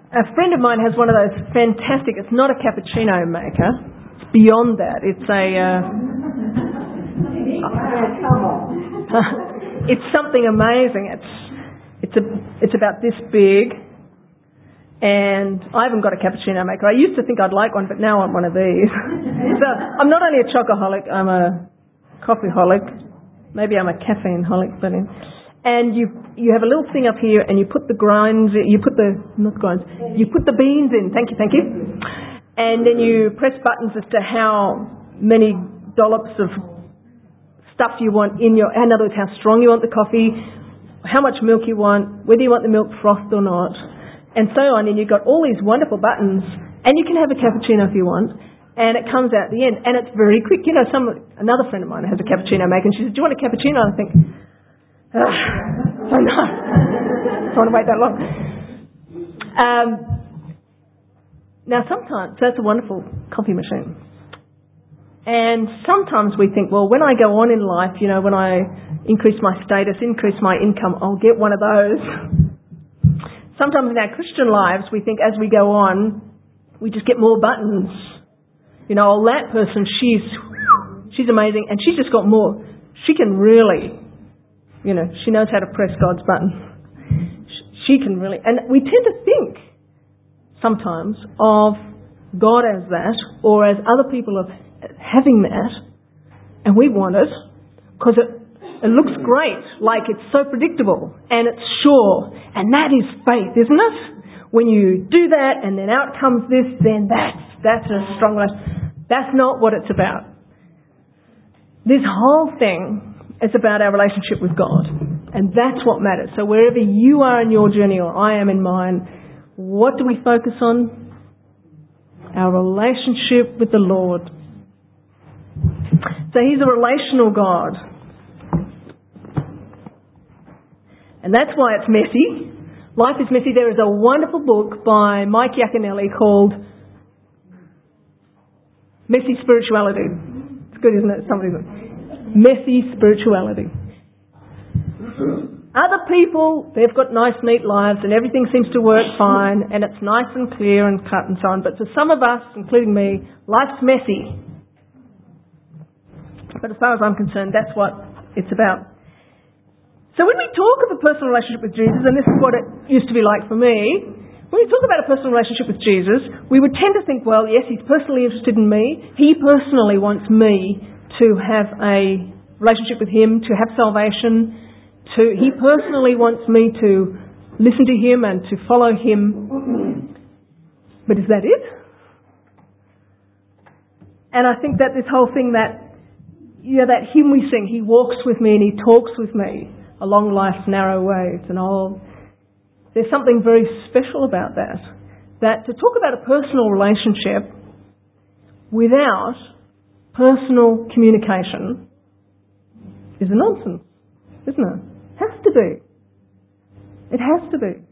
A friend of mine has one of those fantastic, it's not a cappuccino maker, it's beyond that. It's it's something amazing. It's about this big, and I haven't got a cappuccino maker. I used to think I'd like one, but now I want one of these. So I'm not only a chocoholic, I'm a coffeeholic. Maybe I'm a caffeine-holic, but and you have a little thing up here, and you put the you put the beans in. Thank you. And then you press buttons as to how many dollops of stuff you want in in other words, how strong you want the coffee, how much milk you want, whether you want the milk frothed or not, and so on. And you've got all these wonderful buttons, and you can have a cappuccino if you want, and it comes out at the end, and it's very quick. You know, another friend of mine has a cappuccino maker, and she says, "Do you want a cappuccino?" I think, no, I don't want to wait that long. Now, sometimes that's a wonderful coffee machine. And sometimes we think, well, when I go on in life, you know, when I increase my status, increase my income, I'll get one of those. Sometimes in our Christian lives, we think as we go on, we just get more buttons. You know, oh, that person, she's amazing, and she's just got more. She can really, you know, she knows how to press God's button. She can really, and we tend to think sometimes of God as that, or as other people of having that, and we want it because it looks great, like it's so predictable and it's sure, and that is faith, isn't it? When you do that and then out comes this, then that's a strong life. That's not what it's about. This whole thing is about our relationship with God, and that's what matters. So wherever you are in your journey or I am in mine, what do we focus on? Our relationship with the Lord. So He's a relational God. And that's why it's messy. Life is messy. There is a wonderful book by Mike Yaconelli called Messy Spirituality. It's good, isn't it? Messy Spirituality. Other people, they've got nice, neat lives and everything seems to work fine and it's nice and clear and cut and so on. But for some of us, including me, life's messy. But as far as I'm concerned, that's what it's about. So when we talk of a personal relationship with Jesus, and this is what it used to be like for me, when we talk about a personal relationship with Jesus, we would tend to think, well, yes, He's personally interested in me. He personally wants me to have a relationship with Him, to have salvation. He personally wants me to listen to Him and to follow Him. But is that it? And I think that this whole thing that hymn we sing, He walks with me and He talks with me along life's narrow ways and all. There's something very special about that. That to talk about a personal relationship without personal communication is a nonsense, isn't it? It has to be. It has to be.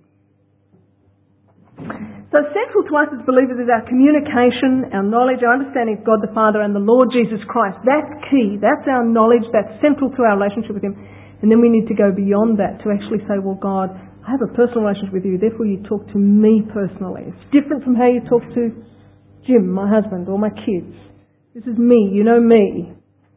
So central to us as believers is our communication, our knowledge, our understanding of God the Father and the Lord Jesus Christ. That's key. That's our knowledge. That's central to our relationship with Him. And then we need to go beyond that to actually say, well, God, I have a personal relationship with You, therefore You talk to me personally. It's different from how you talk to Jim, my husband, or my kids. This is me. You know me.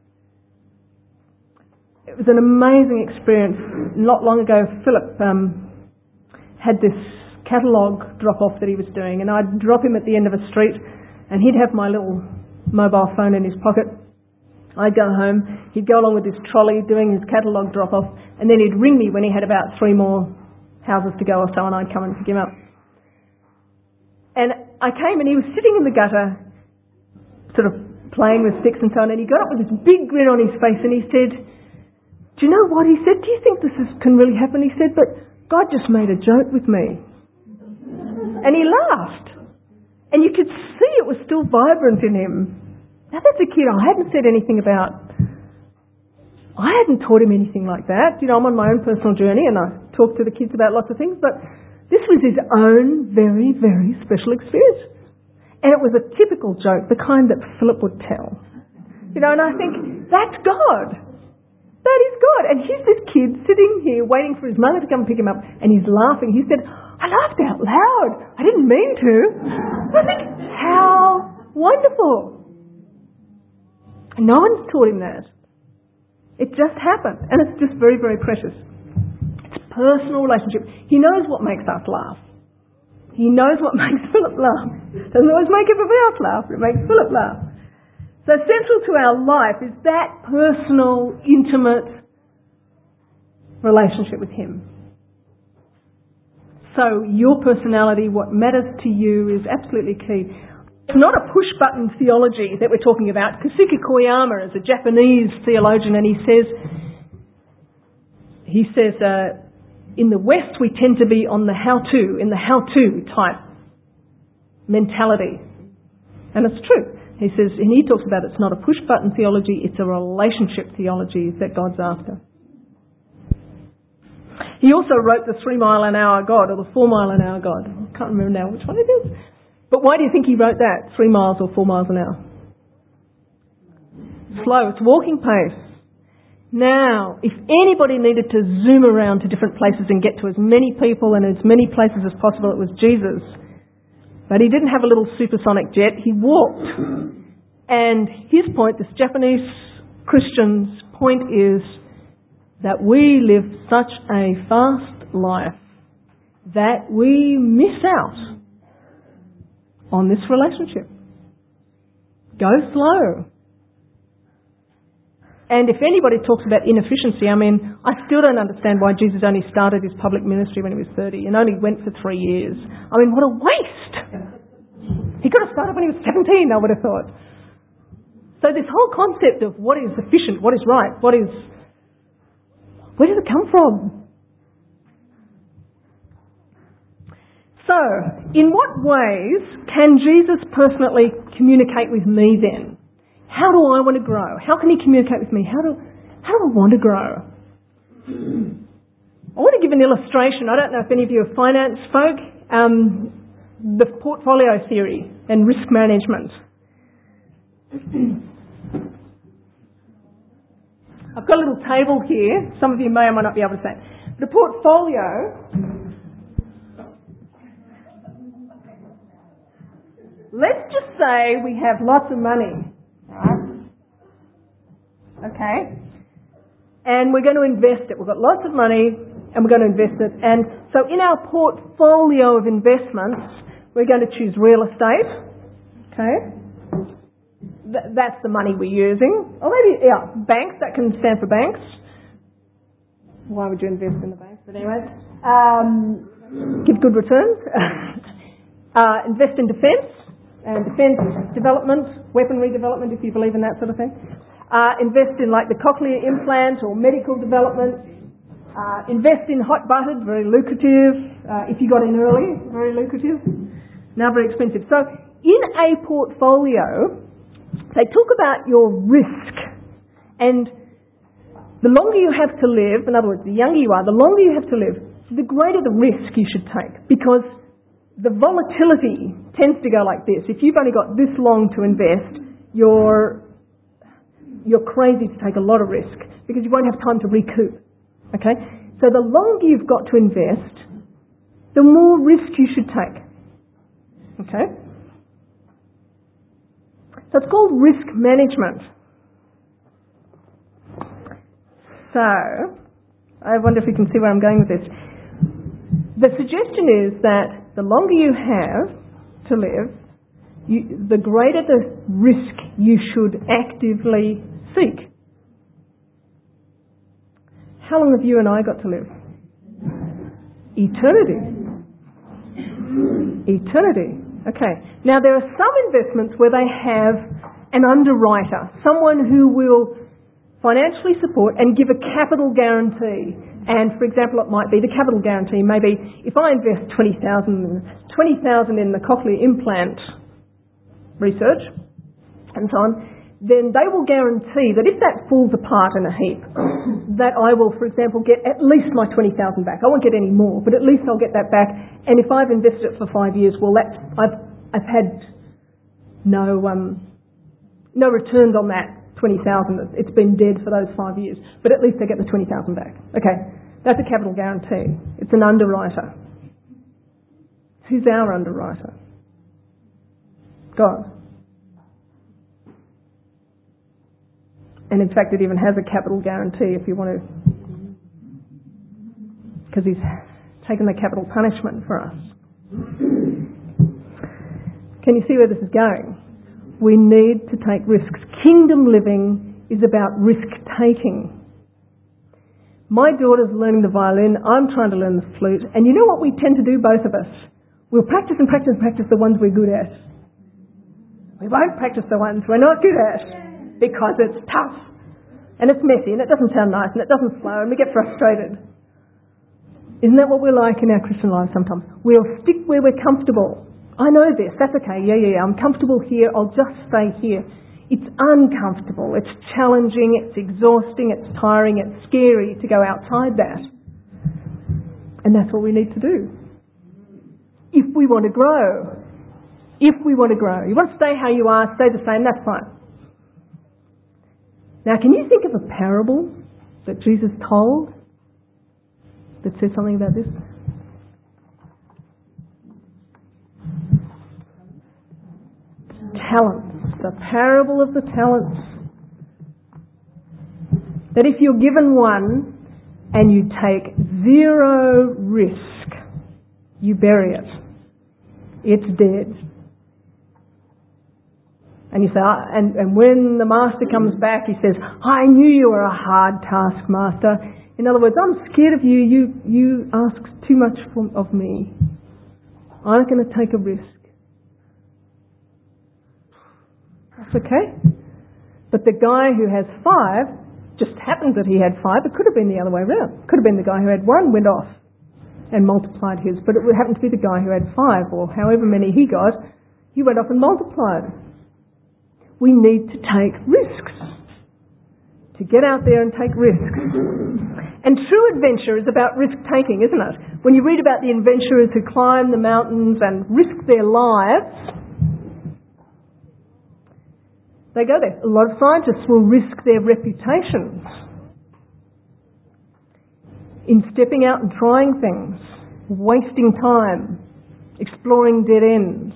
It was an amazing experience. Not long ago, Philip had this catalogue drop-off that he was doing, and I'd drop him at the end of a street, and he'd have my little mobile phone in his pocket. I'd go home, he'd go along with his trolley doing his catalogue drop-off, and then he'd ring me when he had about 3 more houses to go or so, and I'd come and pick him up. And I came, and he was sitting in the gutter, sort of playing with sticks and so on, and he got up with this big grin on his face, and he said, do you know what? He said, do you think this can really happen? He said, but God just made a joke with me. And he laughed. And you could see it was still vibrant in him. Now that's a kid I hadn't said anything about. I hadn't taught him anything like that. You know, I'm on my own personal journey and I talk to the kids about lots of things, but this was his own very, very special experience. And it was a typical joke, the kind that Philip would tell. You know, and I think, that's God. That is God. And here's this kid sitting here waiting for his mother to come and pick him up, and he's laughing. He said, I laughed out loud. I didn't mean to. I think, how wonderful. And no one's taught him that. It just happened. And it's just very, very precious. It's a personal relationship. He knows what makes us laugh. He knows what makes Philip laugh. Doesn't always make everybody else laugh, but it makes Philip laugh. So central to our life is that personal, intimate relationship with him. So your personality, what matters to you, is absolutely key. It's not a push-button theology that we're talking about. Kosuke Koyama is a Japanese theologian, and he says, in the West we tend to be on the how-to, in the how-to type mentality. And it's true. He says, and he talks about it's not a push-button theology, it's a relationship theology that God's after. He also wrote the 3 mile an hour God, or the 4 mile an hour God. I can't remember now which one it is. But why do you think he wrote that? 3 miles or 4 miles an hour? Slow, it's walking pace. Now, if anybody needed to zoom around to different places and get to as many people and as many places as possible, it was Jesus. But he didn't have a little supersonic jet, he walked. And his point, this Japanese Christian's point is that we live such a fast life that we miss out on this relationship. Go slow. And if anybody talks about inefficiency, I mean, I still don't understand why Jesus only started his public ministry when he was 30 and only went for 3 years. I mean, what a waste! He could have started when he was 17, I would have thought. So this whole concept of what is efficient, what is right, where does it come from? So, in what ways can Jesus personally communicate with me then? How do I want to grow? How can he communicate with me? How do I want to grow? I want to give an illustration. I don't know if any of you are finance folk. The portfolio theory and risk management. I've got a little table here. Some of you may or may not be able to see. The portfolio. Let's just say we have lots of money. Right? Okay. And we're going to invest it. We've got lots of money and we're going to invest it. And so in our portfolio of investments, we're going to choose real estate. Okay. That's the money we're using. Or maybe, banks. That can stand for banks. Why would you invest in the banks? But anyway, give good returns. Invest in defence. And defence development, weaponry development, if you believe in that sort of thing. Invest in like the cochlear implant or medical development. Invest in hot buttered, very lucrative. If you got in early, very lucrative. Now very expensive. So in a portfolio, they talk about your risk. And the longer you have to live, in other words, the younger you are, the longer you have to live, the greater the risk you should take. Because the volatility tends to go like this. If you've only got this long to invest, you're crazy to take a lot of risk because you won't have time to recoup. Okay? So the longer you've got to invest, the more risk you should take. Okay? So it's called risk management. So, I wonder if you can see where I'm going with this. The suggestion is that the longer you have to live, the greater the risk you should actively seek. How long have you and I got to live? Eternity. Eternity. Okay. Now there are some investments where they have an underwriter, someone who will financially support and give a capital guarantee. And for example, it might be the capital guarantee. Maybe if I invest $20,000 in the cochlear implant research and so on, then they will guarantee that if that falls apart in a heap, that I will, for example, get at least my $20,000 back. I won't get any more, but at least I'll get that back. And if I've invested it for 5 years, well, I've had no returns on that $20,000. It's been dead for those 5 years, but at least I get the $20,000 back. Okay, that's a capital guarantee. It's an underwriter. Who's our underwriter? God. And in fact, it even has a capital guarantee if you want to, because he's taken the capital punishment for us. Can you see where this is going? We need to take risks. Kingdom living is about risk-taking. My daughter's learning the violin, I'm trying to learn the flute, and you know what we tend to do, both of us? We'll practice and practice and practice the ones we're good at. We won't practice the ones we're not good at because it's tough and it's messy and it doesn't sound nice and it doesn't flow and we get frustrated. Isn't that what we're like in our Christian lives sometimes? We'll stick where we're comfortable. I know this, that's okay, yeah, I'm comfortable here, I'll just stay here. It's uncomfortable, it's challenging, it's exhausting, it's tiring, it's scary to go outside that. And that's what we need to do. If we want to grow. If we want to grow. You want to stay how you are, stay the same, that's fine. Now, can you think of a parable that Jesus told that says something about this? Talents. The parable of the talents. That if you're given one and you take zero risk, you bury it. It's dead. And you say, and when the master comes back, he says, I knew you were a hard taskmaster. In other words, I'm scared of you. You ask too much of me. I'm going to take a risk. That's okay. But the guy who has 5, just happens that he had 5. It could have been the other way around. It could have been the guy who had 1 went off and multiplied his. But it would happen to be the guy who had 5 or however many he got. He went off and multiplied. We need to take risks. To get out there and take risks. And true adventure is about risk-taking, isn't it? When you read about the adventurers who climb the mountains and risk their lives, they go there. A lot of scientists will risk their reputations in stepping out and trying things, wasting time, exploring dead ends.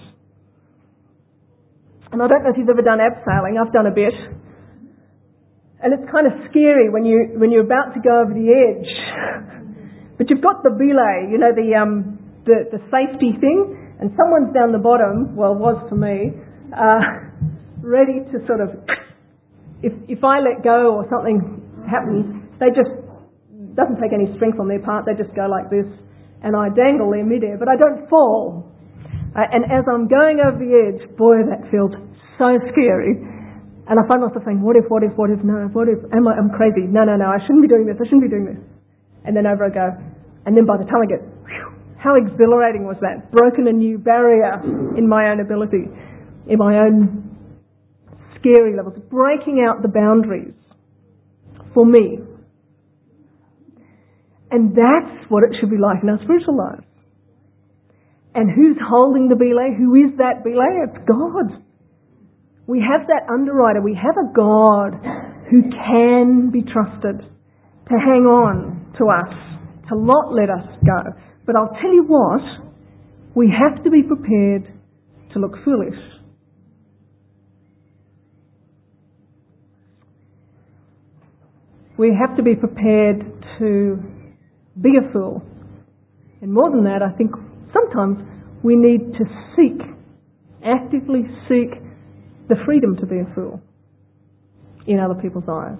And I don't know if you've ever done abseiling. I've done a bit. And it's kind of scary when you're about to go over the edge. But you've got the belay, you know, the safety thing, and someone's down the bottom, well, it was for me, ready to sort of, if I let go or something happens, they just, doesn't take any strength on their part, they just go like this, and I dangle there midair, but I don't fall. And as I'm going over the edge, boy, that feels so scary. And I find myself saying, what if, I'm crazy. No, I shouldn't be doing this. And then over I go. And then by the time I get, how exhilarating was that? Broken a new barrier in my own ability, in my own scary levels, breaking out the boundaries for me. And that's what it should be like in our spiritual lives. And who's holding the belay? Who is that belay? It's God. We have that underwriter. We have a God who can be trusted to hang on to us, to not let us go. But I'll tell you what, we have to be prepared to look foolish. We have to be prepared to be a fool. And more than that, I think sometimes we need to actively seek the freedom to be a fool in other people's eyes.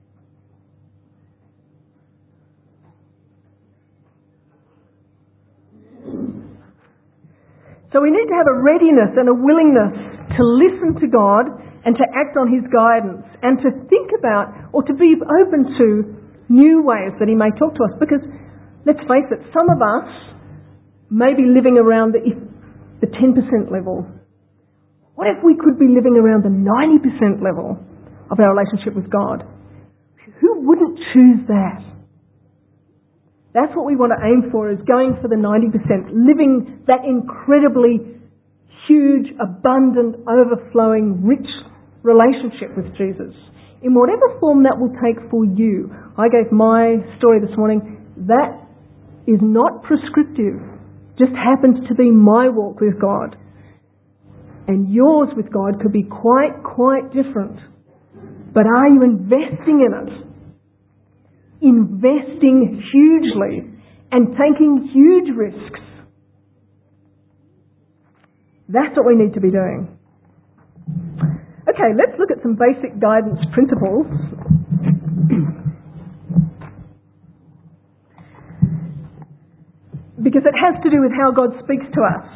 So we need to have a readiness and a willingness to listen to God and to act on His guidance and to think about or to be open to new ways that He may talk to us. Because, let's face it, some of us may be living around the 10% level. What if we could be living around the 90% level of our relationship with God? Who wouldn't choose that? That's what we want to aim for, is going for the 90%, living that incredibly huge, abundant, overflowing, rich relationship with Jesus. In whatever form that will take for you. I gave my story this morning. That is not prescriptive just happens to be my walk with God. And yours with God could be quite different. But are you investing in it? Investing hugely and taking huge risks. That's what we need to be doing. Okay, let's look at some basic guidance principles. Because it has to do with how God speaks to us.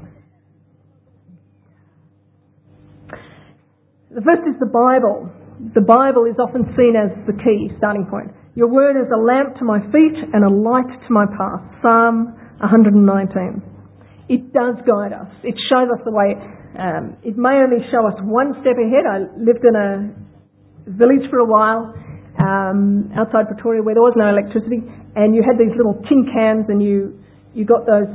The first is the Bible. The Bible is often seen as the key starting point. Your word is a lamp to my feet and a light to my path. Psalm 119. It does guide us. It shows us the way. It may only show us one step ahead. I lived in a village for a while outside Pretoria where there was no electricity, and you had these little tin cans, and you got those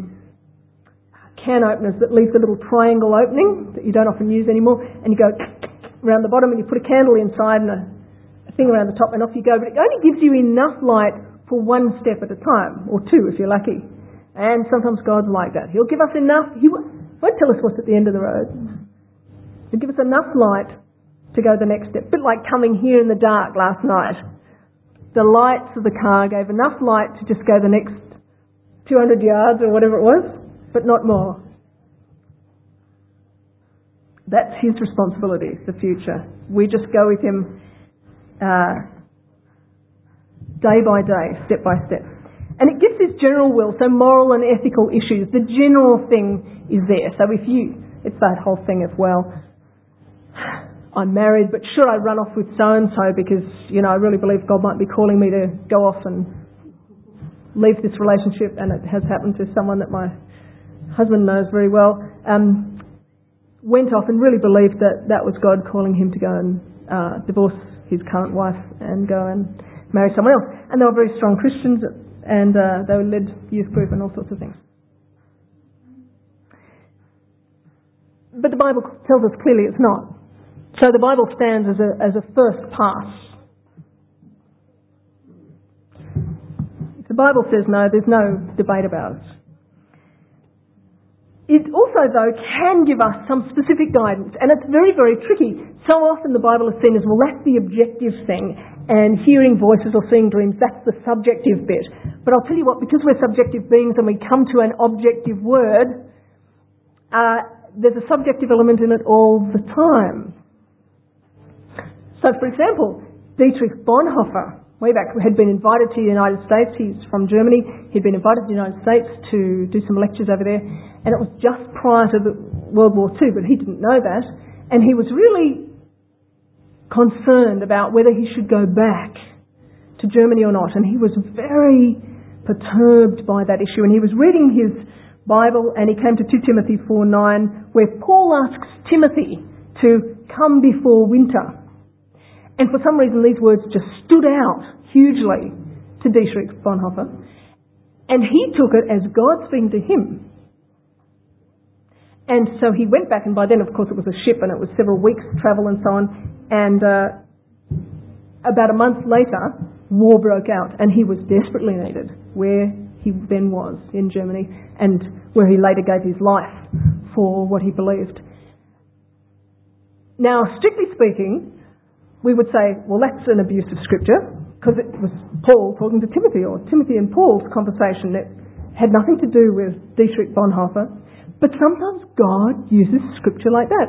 can openers that leave the little triangle opening that you don't often use anymore, and you go around the bottom and you put a candle inside and a thing around the top, and off you go. But it only gives you enough light for one step at a time, or two if you're lucky. And sometimes God's like that. He'll give us enough. He won't tell us what's at the end of the road. He'll give us enough light to go the next step. A bit like coming here in the dark last night. The lights of the car gave enough light to just go the next 200 yards or whatever it was, but not more. That's his responsibility, the future. We just go with him day by day, step by step. And it gives his general will, so moral and ethical issues. The general thing is there. So it's that whole thing of, well, I'm married, but should I run off with so-and-so because, I really believe God might be calling me to go off and leave this relationship, and it has happened to someone that my husband knows very well, went off and really believed that was God calling him to go and divorce his current wife and go and marry someone else. And they were very strong Christians, and they led youth group and all sorts of things. But the Bible tells us clearly it's not. So the Bible stands as a first pass. If the Bible says no, there's no debate about it. It also, though, can give us some specific guidance, and it's very, very tricky. So often the Bible is seen as, well, that's the objective thing, and hearing voices or seeing dreams, that's the subjective bit. But I'll tell you what, because we're subjective beings and we come to an objective word, there's a subjective element in it all the time. So, for example, Dietrich Bonhoeffer, way back, had been invited to the United States. He's from Germany. He'd been invited to the United States to do some lectures over there. And it was just prior to World War II, but he didn't know that. And he was really concerned about whether he should go back to Germany or not. And he was very perturbed by that issue. And he was reading his Bible, and he came to 2 Timothy 4:9, where Paul asks Timothy to come before winter. And for some reason these words just stood out hugely to Dietrich Bonhoeffer. And he took it as God speaking to him. And so he went back, and by then, of course, it was a ship and it was several weeks' travel and so on. And about a month later, war broke out, and he was desperately needed where he then was in Germany, and where he later gave his life for what he believed. Now, strictly speaking, we would say, well, that's an abuse of Scripture, because it was Paul talking to Timothy, or Timothy and Paul's conversation. That had nothing to do with Dietrich Bonhoeffer. But sometimes God uses Scripture like that.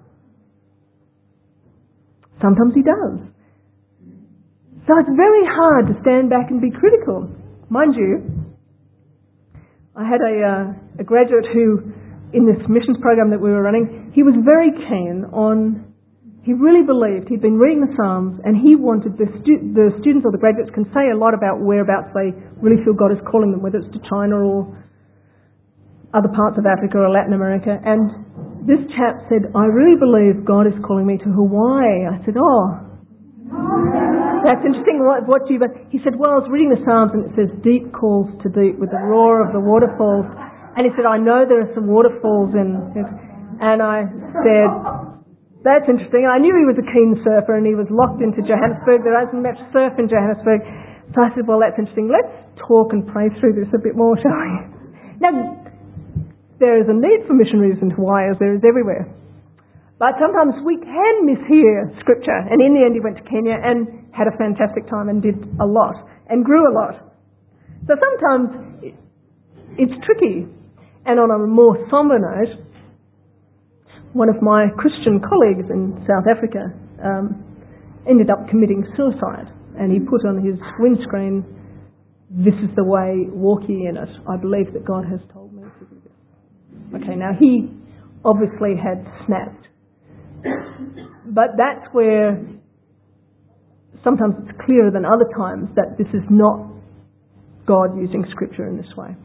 Sometimes he does. So it's very hard to stand back and be critical. Mind you, I had a graduate who, in this missions program that we were running, he was very keen on, he really believed, he'd been reading the Psalms, and he wanted the students or the graduates can say a lot about whereabouts they really feel God is calling them, whether it's to China or other parts of Africa or Latin America. And this chap said, I really believe God is calling me to Hawaii. I said, oh, that's interesting. What do you... He said, well, I was reading the Psalms and it says, deep calls to deep with the roar of the waterfalls. And he said, I know there are some waterfalls in... And I said, that's interesting. And I knew he was a keen surfer and he was locked into Johannesburg. There isn't much surf in Johannesburg. So I said, well, that's interesting. Let's talk and pray through this a bit more, shall we? Now, there is a need for missionaries in Hawaii as there is everywhere. But sometimes we can mishear Scripture. And in the end he went to Kenya and had a fantastic time and did a lot and grew a lot. So sometimes it's tricky. And on a more somber note, one of my Christian colleagues in South Africa ended up committing suicide. And he put on his windscreen, "This is the way, walk ye in it. I believe that God has told me to do this." Okay, now he obviously had snapped. But that's where sometimes it's clearer than other times that this is not God using Scripture in this way.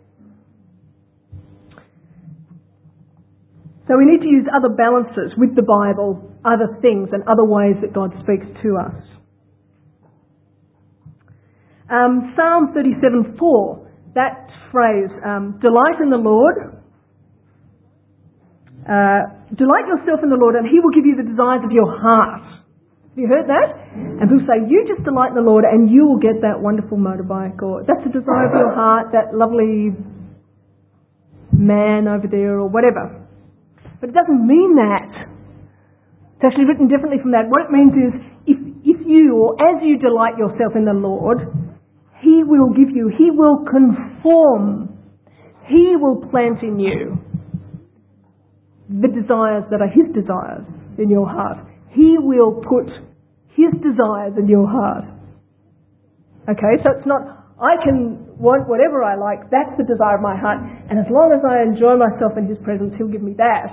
So we need to use other balances with the Bible, other things and other ways that God speaks to us. Psalm 37:4, that phrase, delight in the Lord, delight yourself in the Lord and He will give you the desires of your heart. Have you heard that? And people say, you just delight in the Lord and you will get that wonderful motorbike, or that's the desire of your heart, that lovely man over there, or whatever. But it doesn't mean that. It's actually written differently from that. What it means is, if you, or as you delight yourself in the Lord, He will give you, He will conform, He will plant in you the desires that are His desires in your heart. He will put His desires in your heart. Okay, so it's not, I can want whatever I like, that's the desire of my heart, and as long as I enjoy myself in His presence, He'll give me that.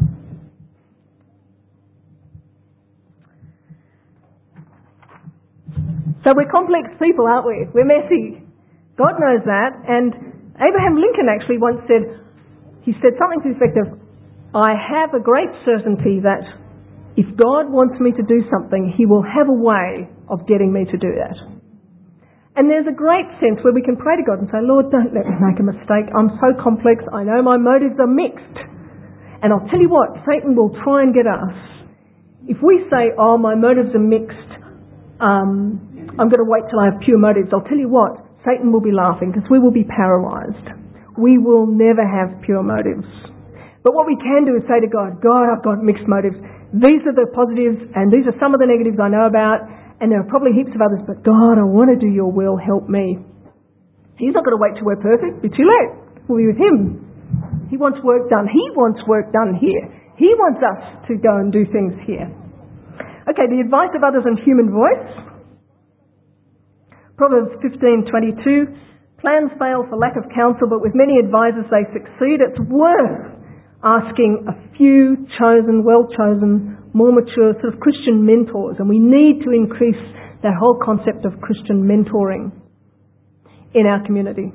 So we're complex people, aren't we? We're messy. God knows that, and Abraham Lincoln actually once said, he said something to the effect of, I have a great certainty that if God wants me to do something, He will have a way of getting me to do that. And there's a great sense where we can pray to God and say, Lord, don't let me make a mistake. I'm so complex. I know my motives are mixed. And I'll tell you what, Satan will try and get us. If we say, oh, my motives are mixed, I'm going to wait till I have pure motives, I'll tell you what, Satan will be laughing because we will be paralysed. We will never have pure motives. But what we can do is say to God, God, I've got mixed motives. These are the positives and these are some of the negatives I know about, and there are probably heaps of others, but God, I want to do your will, help me. He's not going to wait till we're perfect, be too late. We'll be with Him. He wants work done. He wants work done here. He wants us to go and do things here. Okay, the advice of others and human voice. Proverbs 15:22. Plans fail for lack of counsel, but with many advisors they succeed. It's worth asking a few chosen, well-chosen, more mature sort of Christian mentors. And we need to increase that whole concept of Christian mentoring in our community.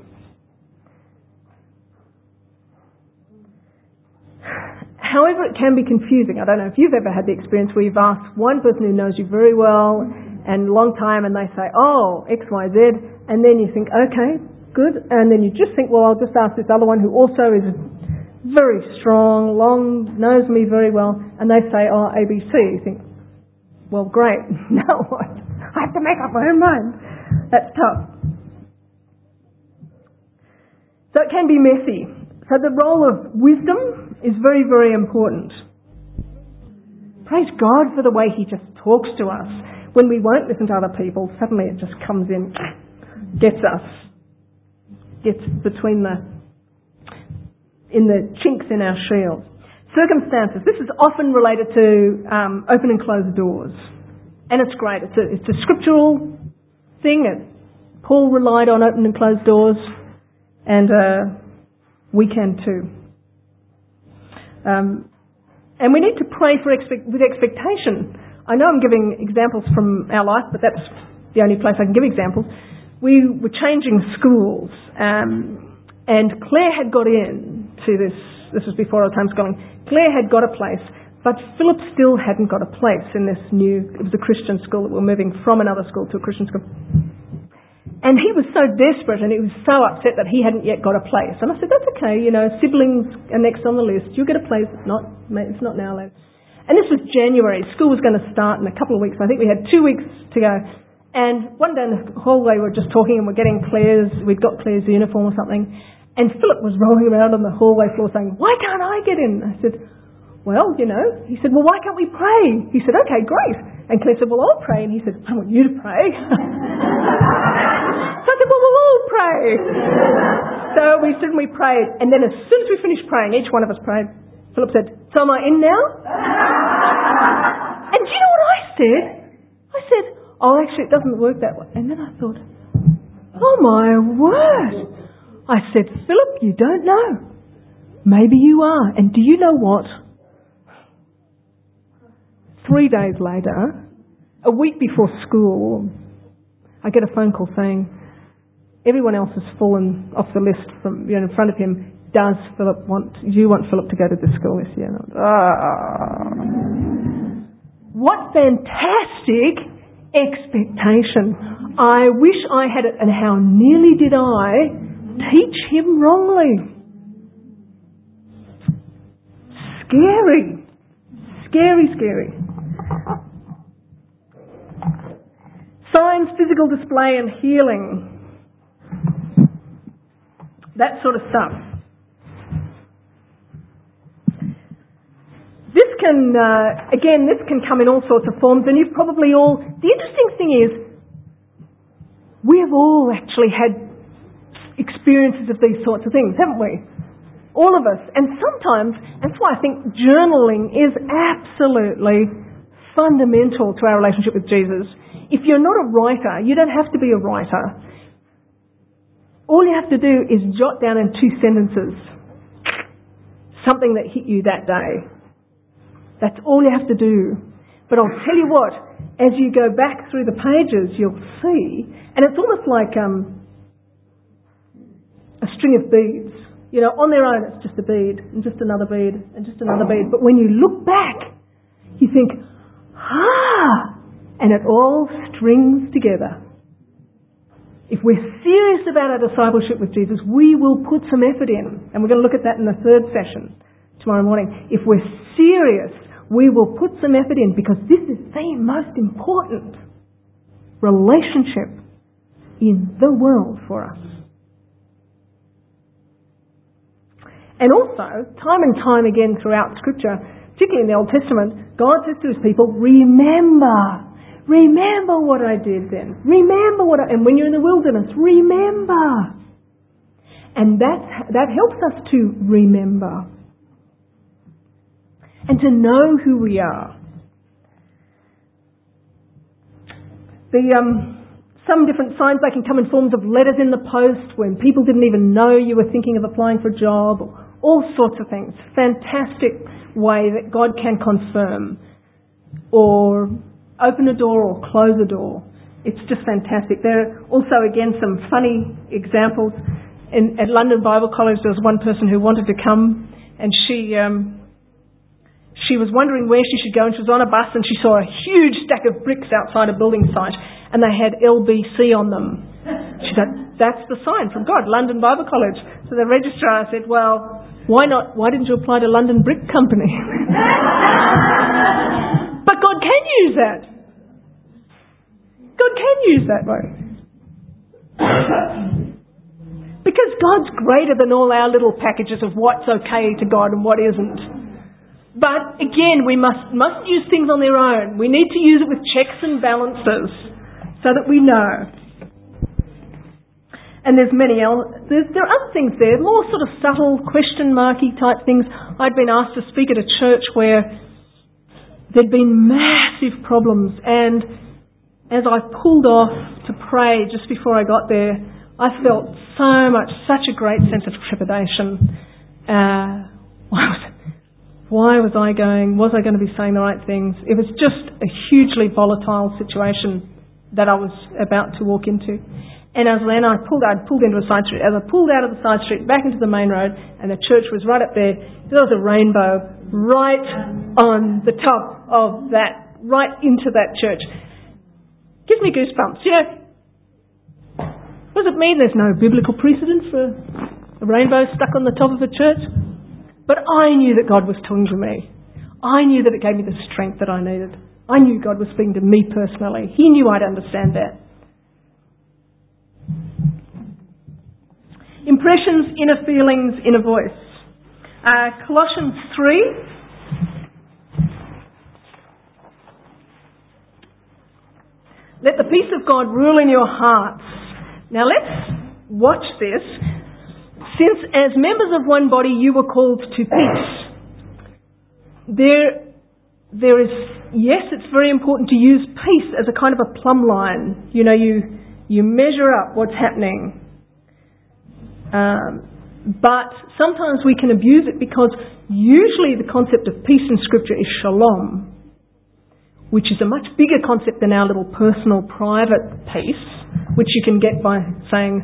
However, it can be confusing. I don't know if you've ever had the experience where you've asked one person who knows you very well and a long time and they say, oh, X, Y, Z, and then you think, okay, good. And then you just think, well, I'll just ask this other one who also is very strong, long, knows me very well, and they say, oh, ABC. You think, well, great. Now what? I have to make up my own mind. That's tough. So it can be messy. So the role of wisdom is very, very important. Praise God for the way He just talks to us. When we won't listen to other people, suddenly it just comes in, gets us, gets between in the chinks in our shield. Circumstances. This is often related to open and closed doors. And it's great. It's a scriptural thing. Paul relied on open and closed doors. And we can too. And we need to pray with expectation. I know I'm giving examples from our life, but that's the only place I can give examples. We were changing schools. And Claire had got in to this was before I was homeschooling. Claire had got a place, but Philip still hadn't got a place in this it was a Christian school that we're moving from another school to a Christian school. And he was so desperate and he was so upset that he hadn't yet got a place. And I said, that's okay, siblings are next on the list. You'll get a place. It's not now, lad. And this was January. School was going to start in a couple of weeks. I think we had 2 weeks to go. And one day in the hallway we were just talking and we'd got Claire's uniform or something. And Philip was rolling around on the hallway floor saying, "Why can't I get in?" I said, "Well, he said, well, why can't we pray?" He said, "Okay, great." And Claire said, "Well, I'll pray." And he said, "I want you to pray." So I said, "Well, we'll all pray." So we stood and we prayed. And then as soon as we finished praying, each one of us prayed, Philip said, "So am I in now?" And do you know what I said? I said, "Oh, actually, it doesn't work that way." And then I thought, oh my word. I said, "Philip, you don't know. Maybe you are." And do you know what? 3 days later, a week before school, I get a phone call saying, everyone else has fallen off the list from in front of him. Do you want Philip to go to this school this year? What fantastic expectation. I wish I had it, and how nearly did I teach him wrongly. Scary. Scary, scary. Signs, physical display and healing. That sort of stuff. This can, this can come in all sorts of forms, and you've probably all... The interesting thing is, we have all actually had experiences of these sorts of things, haven't we? All of us. And sometimes, that's why I think journaling is absolutely fundamental to our relationship with Jesus. If you're not a writer, you don't have to be a writer. All you have to do is jot down in 2 sentences something that hit you that day. That's all you have to do. But I'll tell you what, as you go back through the pages, you'll see, and it's almost like a string of beads. On their own it's just a bead, and just another bead, and just another bead. But when you look back, you think, and it all strings together. If we're serious about our discipleship with Jesus, we will put some effort in. And we're going to look at that in the 3rd session tomorrow morning. If we're serious, we will put some effort in, because this is the most important relationship in the world for us. And also, time and time again throughout Scripture, particularly in the Old Testament, God says to His people, remember what I did then. And when you're in the wilderness, remember. And that helps us to remember. And to know who we are. Some different signs, they can come in forms of letters in the post when people didn't even know you were thinking of applying for a job. All sorts of things. Fantastic way that God can confirm or open a door or close a door. It's just fantastic. There are also, again, some funny examples. At London Bible College, there was one person who wanted to come, and she was wondering where she should go, and she was on a bus and she saw a huge stack of bricks outside a building site, and they had LBC on them. She said, "That's the sign from God, London Bible College." So the registrar said, "Well, why not? Why didn't you apply to London Brick Company?" But God can use that. God can use that way. Because God's greater than all our little packages of what's okay to God and what isn't. But again, we mustn't use things on their own. We need to use it with checks and balances so that we know. And there's there are other things there, more sort of subtle question marky type things. I'd been asked to speak at a church where there'd been massive problems, and as I pulled off to pray just before I got there, I felt such a great sense of trepidation. Why was I going? Was I going to be saying the right things? It was just a hugely volatile situation that I was about to walk into. And I'd pulled into a side street. As I pulled out of the side street back into the main road, and the church was right up there, there was a rainbow right on the top of that, right into that church. Gives me goosebumps. What does it mean there's no biblical precedent for a rainbow stuck on the top of a church? But I knew that God was talking to me. I knew that it gave me the strength that I needed. I knew God was speaking to me personally. He knew I'd understand that. Impressions, inner feelings, inner voice. Colossians 3. Let the peace of God rule in your hearts. Now let's watch this. Since as members of one body you were called to peace. There is, yes, it's very important to use peace as a kind of a plumb line. You know, you measure up what's happening. But sometimes we can abuse it because usually the concept of peace in Scripture is shalom, which is a much bigger concept than our little personal, private peace, which you can get by saying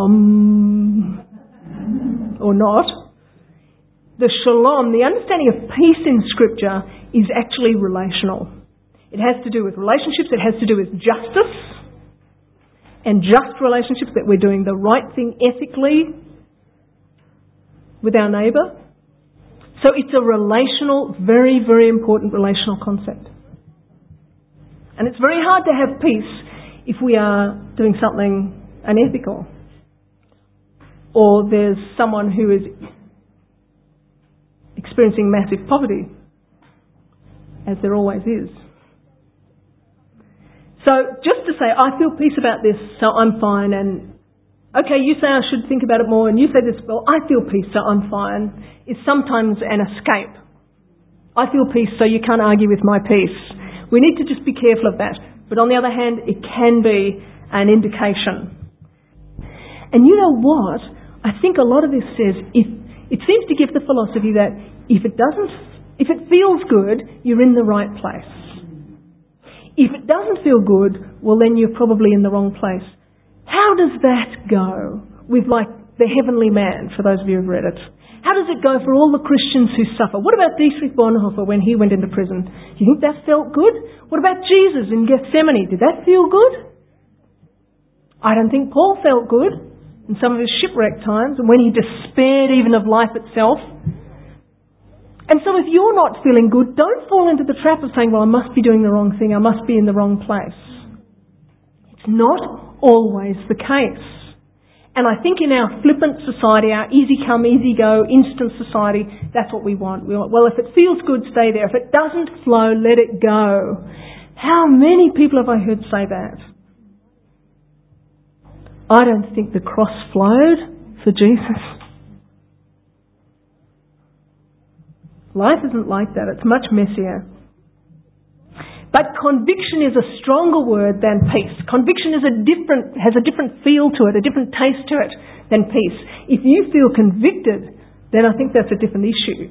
or not. The shalom, the understanding of peace in Scripture, is actually relational. It has to do with relationships, it has to do with justice, and just relationships, that we're doing the right thing ethically with our neighbour. So it's a relational, very, very important relational concept. And it's very hard to have peace if we are doing something unethical, or there's someone who is experiencing massive poverty, as there always is. So just to say, I feel peace about this, so I'm fine, and okay, you say I should think about it more, and you say this, well, I feel peace, so I'm fine, is sometimes an escape. I feel peace, so you can't argue with my peace. We need to just be careful of that. But on the other hand, it can be an indication. And you know what? I think a lot of this says, it seems to give the philosophy that if it feels good, you're in the right place. If it doesn't feel good, well then you're probably in the wrong place. How does that go with like the heavenly man, for those of you who've read it? How does it go for all the Christians who suffer? What about Dietrich Bonhoeffer when he went into prison? Do you think that felt good? What about Jesus in Gethsemane? Did that feel good? I don't think Paul felt good in some of his shipwreck times, and when he despaired even of life itself. And so if you're not feeling good, don't fall into the trap of saying, well, I must be doing the wrong thing, I must be in the wrong place. It's not always the case. And I think in our flippant society, our easy come, easy go, instant society, that's what we want. We want, well, if it feels good, stay there. If it doesn't flow, let it go. How many people have I heard say that? I don't think the cross flowed for Jesus. Life isn't like that. It's much messier. But conviction is a stronger word than peace. Conviction has a different feel to it, a different taste to it than peace. If you feel convicted, then I think that's a different issue.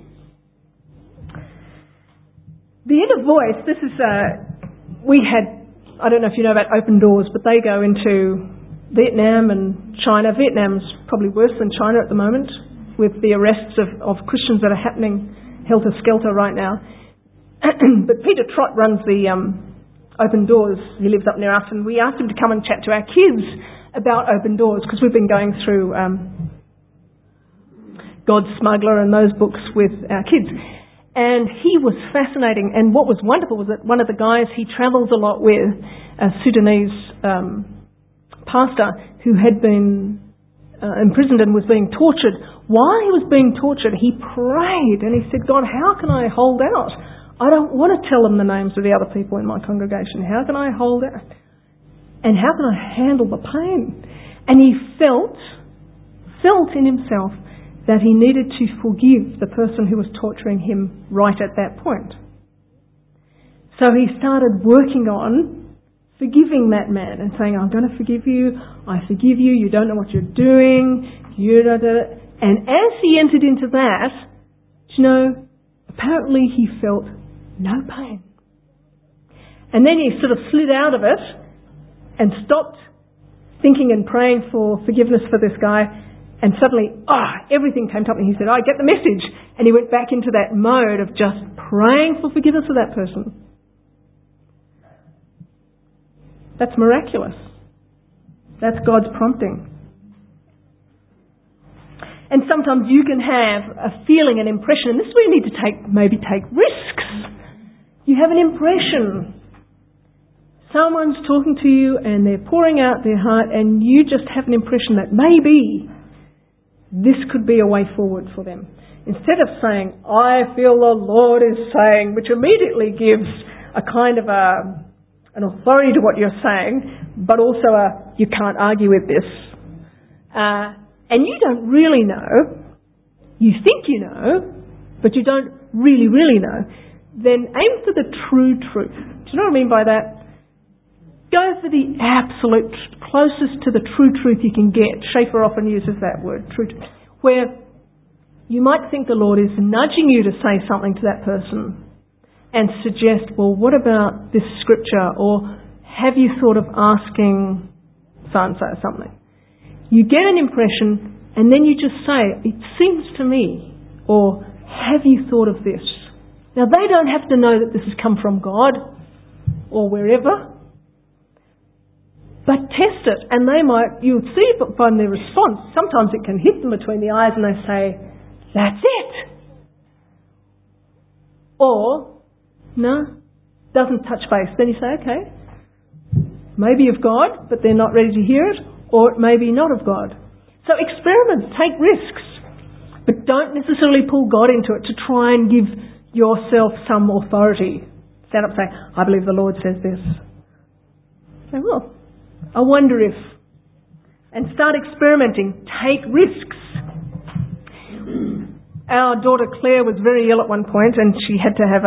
The inner voice, this is, I don't know if you know about Open Doors, but they go into Vietnam and China. Vietnam's probably worse than China at the moment, with the arrests of Christians that are happening helter-skelter right now. But Peter Trott runs the Open Doors. He lives up near us, and we asked him to come and chat to our kids about Open Doors, because we've been going through God's Smuggler and those books with our kids. And he was fascinating, and what was wonderful was that one of the guys he travels a lot with, a Sudanese pastor who had been imprisoned and was being tortured. While he was being tortured, he prayed, and he said, God, how can I hold out? I don't want to tell them the names of the other people in my congregation. How can I hold out? And how can I handle the pain? And he felt in himself that he needed to forgive the person who was torturing him right at that point. So he started working on forgiving that man and saying, I'm going to forgive you. I forgive you. You don't know what you're doing. And as he entered into that, apparently he felt no pain. And then he sort of slid out of it and stopped thinking and praying for forgiveness for this guy, and suddenly, everything came to him, and he said, I get the message. And he went back into that mode of just praying for forgiveness for that person. That's miraculous. That's God's prompting. And sometimes you can have a feeling, an impression, and this is where you need to take risks. You have an impression. Someone's talking to you and they're pouring out their heart, and you just have an impression that maybe this could be a way forward for them. Instead of saying, I feel the Lord is saying, which immediately gives a kind of an authority to what you're saying, but also you can't argue with this. And you don't really know. You think you know, but you don't really, really know. Then aim for the true truth. Do you know what I mean by that? Go for the absolute closest to the true truth you can get. Schaeffer often uses that word, truth, where you might think the Lord is nudging you to say something to that person and suggest, well, what about this scripture? Or have you thought of asking so-and-so something? You get an impression and then you just say, it seems to me, or have you thought of this? Now, they don't have to know that this has come from God or wherever, but test it, and you'll see from their response, sometimes it can hit them between the eyes and they say, that's it. Or, no, doesn't touch base. Then you say, okay, maybe of God, but they're not ready to hear it, or it may be not of God. So experiment, take risks, but don't necessarily pull God into it to try and give yourself some authority. Stand up and say, I believe the Lord says this. Say, well, I wonder if. And start experimenting. Take risks. Our daughter Claire was very ill at one point and she had to have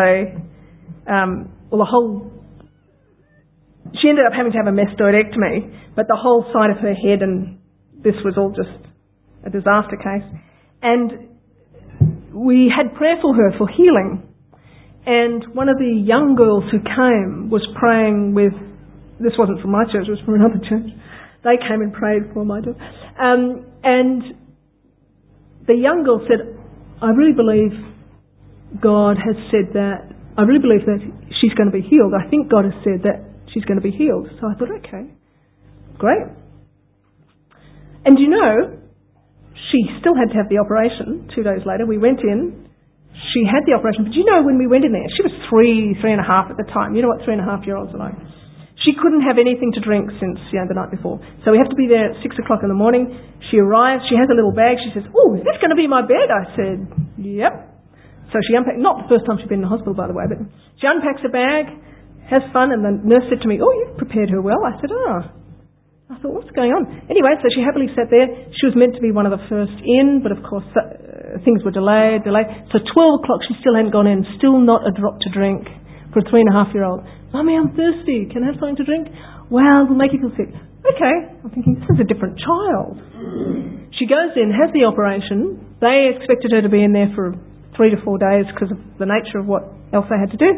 she ended up having to have a mastoidectomy, but the whole side of her head, and this was all just a disaster case. And we had prayer for her for healing. And one of the young girls who came was praying with, this wasn't from my church, it was from another church. They came and prayed for my daughter. And the young girl said, I really believe God has said that, I really believe that she's going to be healed. I think God has said that she's going to be healed. So I thought, okay, great. And you know, she still had to have the operation 2 days later. We went in, she had the operation, but you know when we went in there, she was 3.5 at the time. You know what 3.5-year-olds are like. She couldn't have anything to drink since the night before. So we have to be there at 6 o'clock in the morning. She arrives, she has a little bag, she says, oh, is this going to be my bed? I said, yep. So she unpacked, not the first time she'd been in the hospital, by the way, but she unpacks a bag, has fun, and the nurse said to me, oh, you've prepared her well. I said, oh. I thought, what's going on? Anyway, so she happily sat there. She was meant to be one of the first in, but of course things were delayed. So 12 o'clock she still hadn't gone in, still not a drop to drink for a 3.5-year-old. Mummy, I'm thirsty. Can I have something to drink? Well, we'll make you feel sick. Okay. I'm thinking, this is a different child. She goes in, has the operation. They expected her to be in there for 3 to 4 days because of the nature of what else they had to do.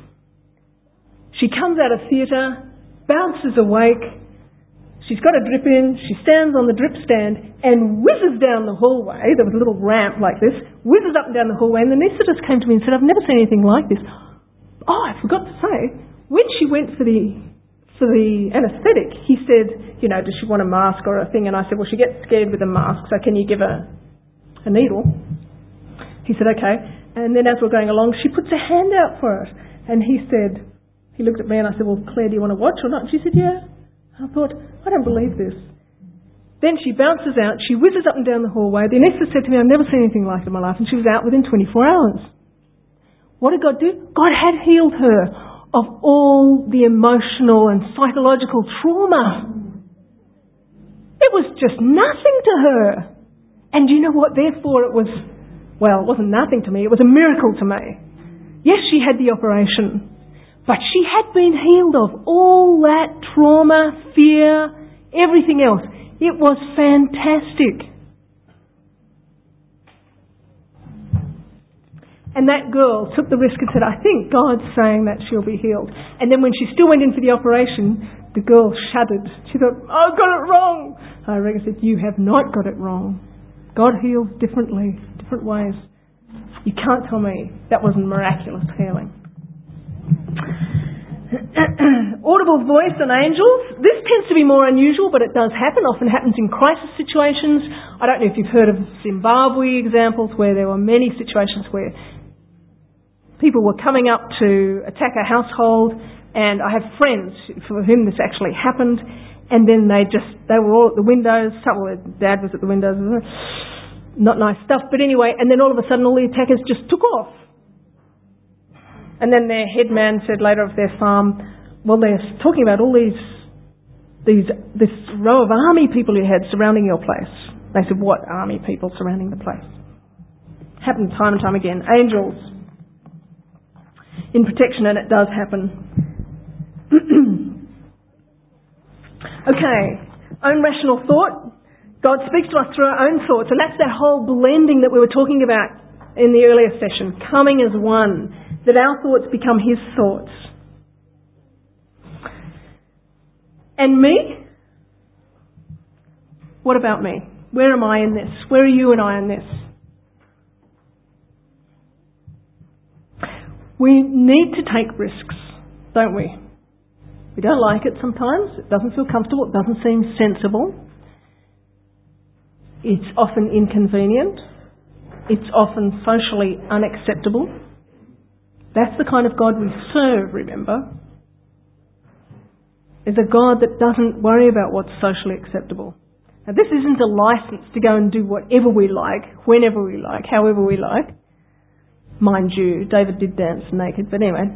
She comes out of theatre, bounces awake. She's got a drip in. She stands on the drip stand and whizzes down the hallway. There was a little ramp like this. Whizzes up and down the hallway. And the anaesthetist came to me and said, I've never seen anything like this. Oh, I forgot to say, when she went for the anaesthetic, he said, you know, does she want a mask or a thing? And I said, well, she gets scared with a mask, so can you give her a needle? He said, okay. And then as we're going along, she puts a hand out for it. And he looked at me and I said, well, Claire, do you want to watch or not? And she said, yeah. I thought, I don't believe this. Then she bounces out, she whizzes up and down the hallway. The anaesthetist said to me, I've never seen anything like it in my life. And she was out within 24 hours. What did God do? God had healed her of all the emotional and psychological trauma. It was just nothing to her. And you know what? Therefore it wasn't nothing to me. It was a miracle to me. Yes, she had the operation, but she had been healed of all that trauma, fear, everything else. It was fantastic. And that girl took the risk and said, I think God's saying that she'll be healed. And then when she still went in for the operation, the girl shuddered. She thought, I got it wrong. I reckon said, you have not got it wrong. God heals differently, different ways. You can't tell me that wasn't miraculous healing. Audible voice and angels. This tends to be more unusual, but it does happen. Often happens in crisis situations. I don't know if you've heard of Zimbabwe examples where there were many situations where people were coming up to attack a household, and I have friends for whom this actually happened, and then they were all at the windows. Well, their dad was at the windows. not nice stuff. But anyway, and then all of a sudden all the attackers just took off. And then their head man said later of their farm, well, they're talking about all this row of army people you had surrounding your place. They said, what army people surrounding the place? Happened time and time again. Angels in protection, and it does happen. Okay, own rational thought. God speaks to us through our own thoughts, and that's that whole blending that we were talking about in the earlier session, coming as one, that our thoughts become His thoughts. And me? What about me? Where am I in this? Where are you and I in this? We need to take risks, don't we? We don't like it sometimes. It doesn't feel comfortable. It doesn't seem sensible. It's often inconvenient. It's often socially unacceptable. That's the kind of God we serve, remember. Is a God that doesn't worry about what's socially acceptable. Now, this isn't a license to go and do whatever we like, whenever we like, however we like. Mind you, David did dance naked, but anyway.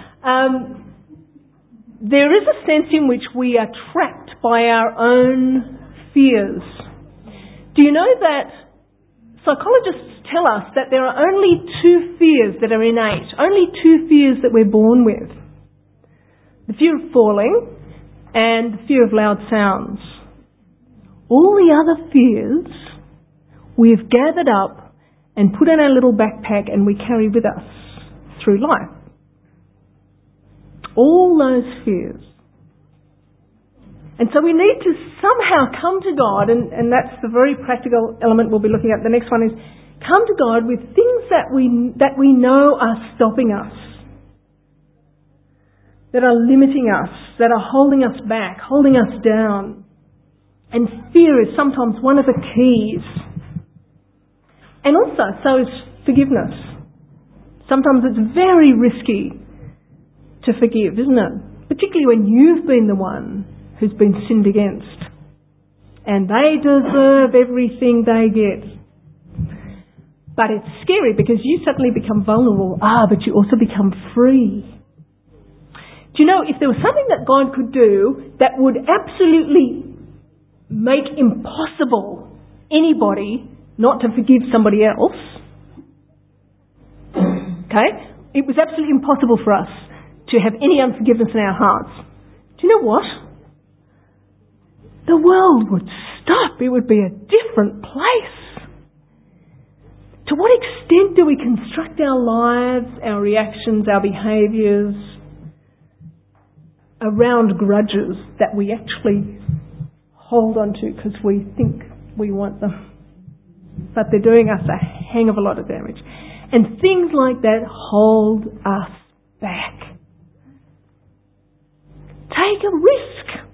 There is a sense in which we are trapped by our own fears. Do you know that psychologists tell us that there are only two fears that are innate, only two fears that we're born with? The fear of falling and the fear of loud sounds. All the other fears we've gathered up and put in our little backpack and we carry with us through life. All those fears. And so we need to somehow come to God, and that's the very practical element we'll be looking at. The next one is come to God with things that we know are stopping us, that are limiting us, that are holding us back, holding us down. And fear is sometimes one of the keys. And also, so is forgiveness. Sometimes it's very risky to forgive, isn't it? Particularly when you've been the one who's been sinned against. And they deserve everything they get. But it's scary because you suddenly become vulnerable. But you also become free. Do you know, if there was something that God could do that would absolutely make impossible anybody not to forgive somebody else, okay, it was absolutely impossible for us to have any unforgiveness in our hearts. Do you know what? The world would stop. It would be a different place. To what extent do we construct our lives, our reactions, our behaviours around grudges that we actually hold on to because we think we want them? But they're doing us a hang of a lot of damage. And things like that hold us back. Take a risk.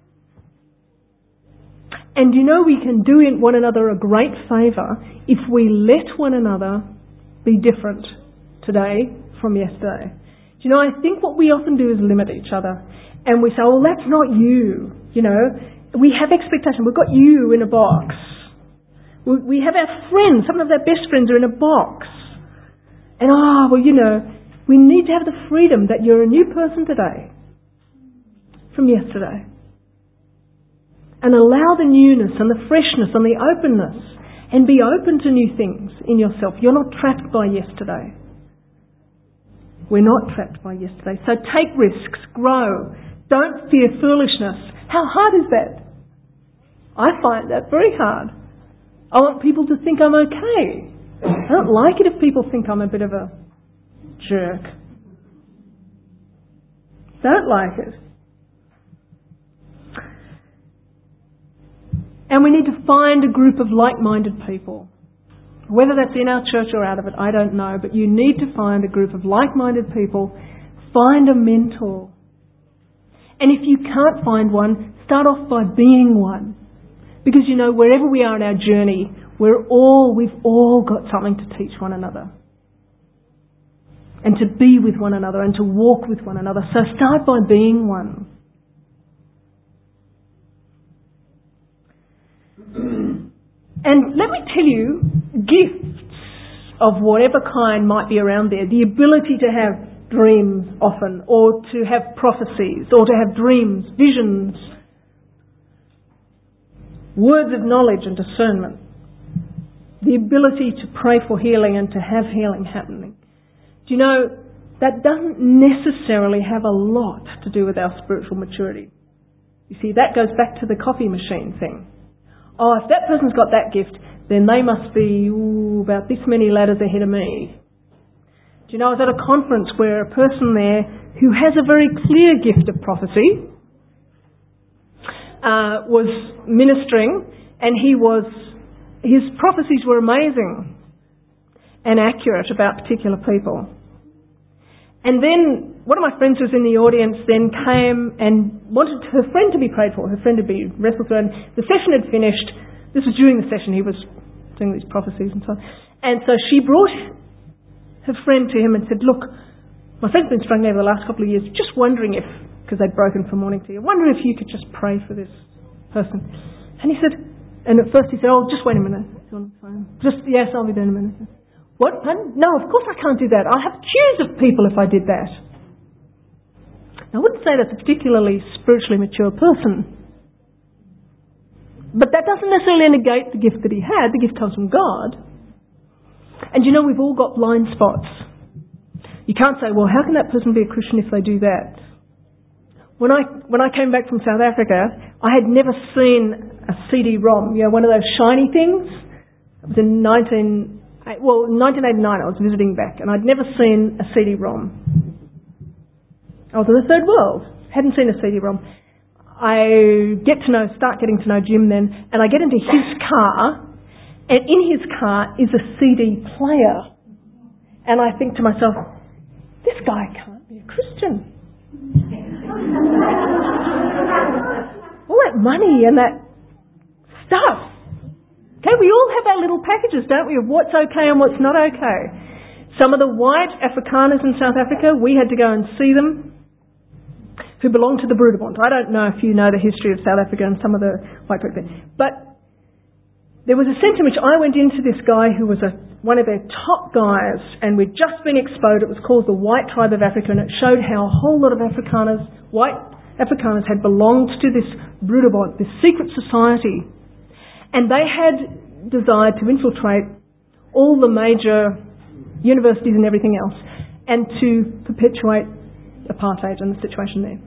And you know, we can do one another a great favour if we let one another be different today from yesterday. Do you know, I think what we often do is limit each other. And we say, well, that's not you. You know, we have expectation. We've got you in a box. We have our friends. Some of our best friends are in a box. And we need to have the freedom that you're a new person today from yesterday. And allow the newness and the freshness and the openness and be open to new things in yourself. You're not trapped by yesterday. We're not trapped by yesterday. So take risks, grow. Don't fear foolishness. How hard is that? I find that very hard. I want people to think I'm okay. I don't like it if people think I'm a bit of a jerk. Don't like it. And we need to find a group of like-minded people. Whether that's in our church or out of it, I don't know. But you need to find a group of like-minded people. Find a mentor. And if you can't find one, start off by being one. Because you know, wherever we are in our journey, we've all got something to teach one another. And to be with one another and to walk with one another. So start by being one. And let me tell you, gifts of whatever kind might be around there, the ability to have dreams often, or to have prophecies, or to have dreams, visions, words of knowledge and discernment, the ability to pray for healing and to have healing happening. Do you know, that doesn't necessarily have a lot to do with our spiritual maturity. You see, that goes back to the coffee machine thing. Oh, if that person's got that gift, then they must be about this many ladders ahead of me. Do you know, I was at a conference where a person there who has a very clear gift of prophecy was ministering, and his prophecies were amazing and accurate about particular people. And then one of my friends who was in the audience then came and wanted her friend to be prayed for, her friend to be wrestled through, and the session had finished. This was during the session, he was doing these prophecies and so on. And so she brought her friend to him and said, look, my friend's been struggling over the last couple of years, just wondering if, because they'd broken from morning to you, wondering if you could just pray for this person. And he said, and at first he said, oh, just wait a minute. He's on the phone. Yes, I'll be there in a minute. What? No, of course I can't do that. I'll have queues of people if I did that. Now, I wouldn't say that's a particularly spiritually mature person. But that doesn't necessarily negate the gift that he had. The gift comes from God. And you know, we've all got blind spots. You can't say, well, how can that person be a Christian if they do that? When I came back from South Africa, I had never seen a CD-ROM, you know, one of those shiny things. It was in 1989, I was visiting back, and I'd never seen a CD-ROM. I was in the third world, hadn't seen a CD-ROM. I start getting to know Jim then, and I get into his car, and in his car is a CD player. And I think to myself, this guy can't be a Christian. All that money and that stuff. Okay, we all have our little packages, don't we, of what's okay and what's not okay. Some of the white Afrikaners in South Africa, we had to go and see them, who belong to the Broederbond. I don't know if you know the history of South Africa and some of the white people there. But there was a sense in which I went into this guy who was one of their top guys, and we'd just been exposed. It was called the White Tribe of Africa, and it showed how a whole lot of white Afrikaners had belonged to this Broederbond, this secret society. And they had desired to infiltrate all the major universities and everything else, and to perpetuate apartheid and the situation there.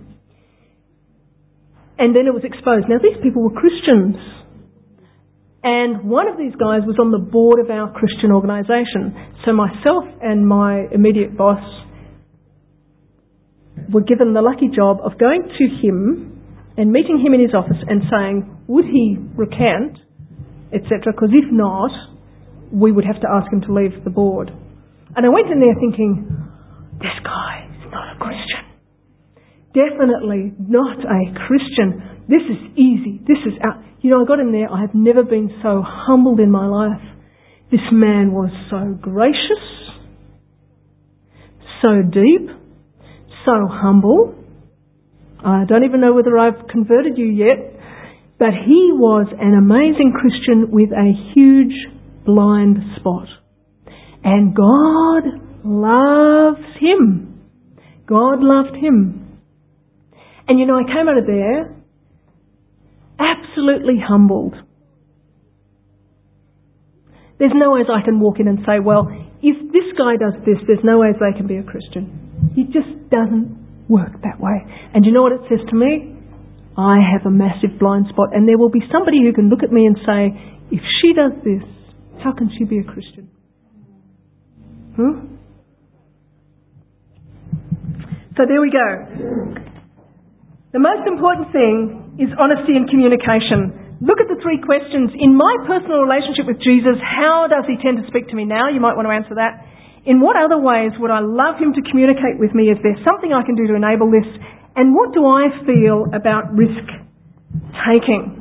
And then it was exposed. Now, these people were Christians. And one of these guys was on the board of our Christian organisation. So myself and my immediate boss were given the lucky job of going to him and meeting him in his office and saying, would he recant, etc., because if not, we would have to ask him to leave the board. And I went in there thinking, this guy is not a Christian. Definitely not a Christian. This is easy. This is out. You know, I got in there, I have never been so humbled in my life. This man was so gracious, so deep, so humble. I don't even know whether I've converted you yet, but he was an amazing Christian with a huge blind spot. And God loves him. God loved him. And you know, I came out of there absolutely humbled. There's no ways I can walk in and say, well, if this guy does this, there's no ways they can be a Christian. It just doesn't work that way. And you know what it says to me? I have a massive blind spot, and there will be somebody who can look at me and say, if she does this, how can she be a Christian? So there we go. The most important thing is honesty and communication. Look at the 3 questions. In my personal relationship with Jesus, how does he tend to speak to me now? You might want to answer that. In what other ways would I love him to communicate with me? Is there something I can do to enable this? And what do I feel about risk taking?